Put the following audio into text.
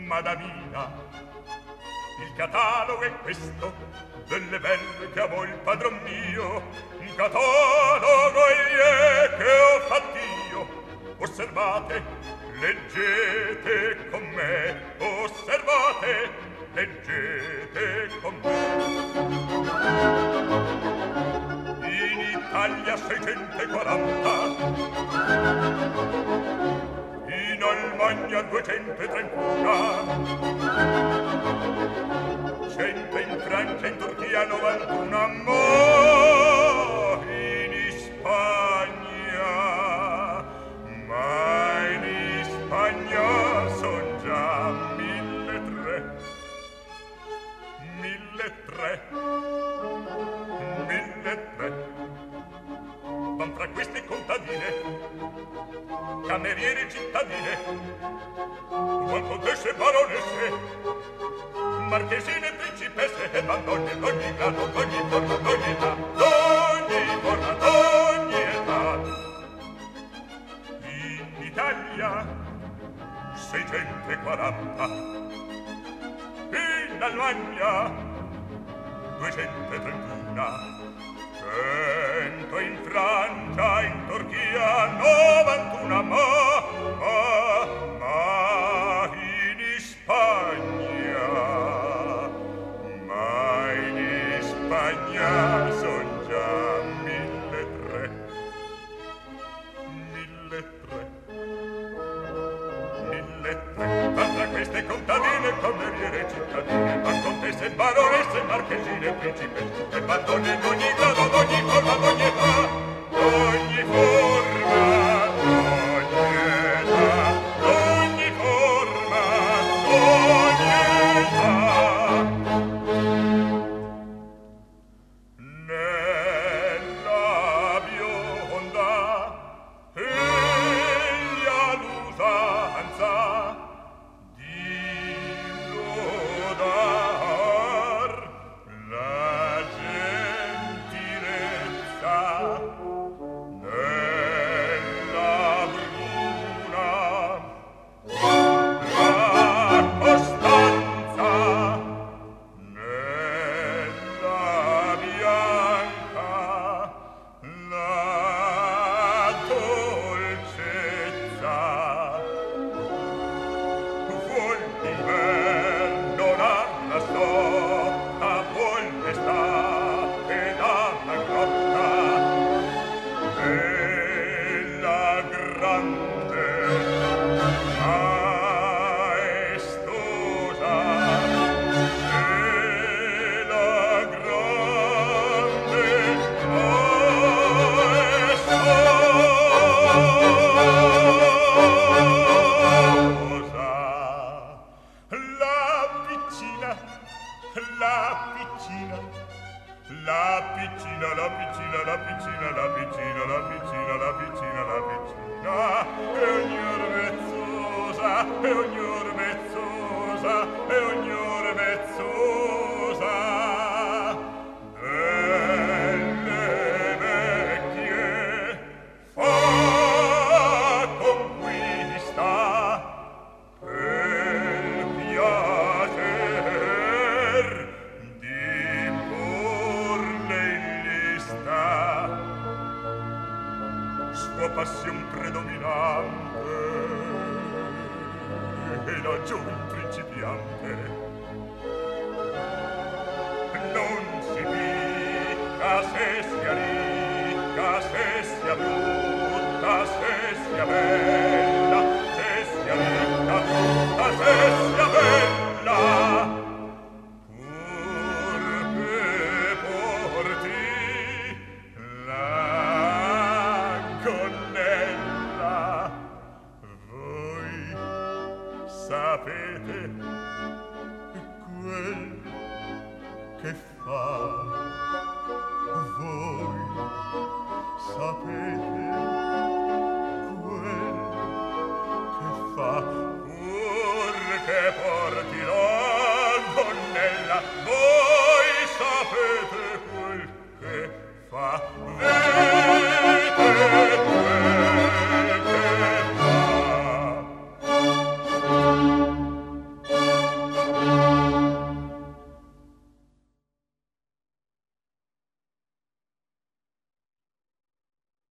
madamina. Il catalogo è questo, delle belle che amo il padron mio, un catalogo che ho fatto io. Osservate, leggete con me, osservate, leggete con me. In Italia 640, in Almagna 231, 100 in Francia, in Turchia 91, ma in Spagna son già 1.300. 1.300. Van fra queste contadine, cameriere cittadine, buon contesse baronesse, marchesine principesse e madonne d'ogni grado, d'ogni forma, d'ogni età, d'ogni forma, d'ogni età. In Italia 640, in Almagna 231, 100 in Francia, in Turchia 91, ma in Spagna son già 1.300. 1.300. Ma tra queste contadine, cameriere cittadine, ma contesse, baronesse, marchesine, principesse e madonne d'ogni grado, d'ogni forma, d'ogni età, d'ogni forma, d'ogni età, d'ogni forma, d'ogni età. Nella bionda eglia l'usanza di lodar la gentilezza, nella bruna la costanza, nella bianca la dolcezza. Vuol d'inverno la stotta, vuol d'estate dalla grotta, bella grande, maestosa, bella grande, maestosa. La piccina, la piccina, la piccina, la piccina, la piccina, la piccina, la piccina, la piccina, la piccina, e ognor vezzosa, e ognor vezzosa, e ognor vezzosa. Belle vecchie fa conquista per piacer di porle in lista. Sua passion predominante è la giovin principiante. Non si dica se sia ricca, se sia brutta, se sia bella, se sia ricca, brutta, se sia bella, pur che porti la gonnella. Voi sapete quel che fa, voi sapete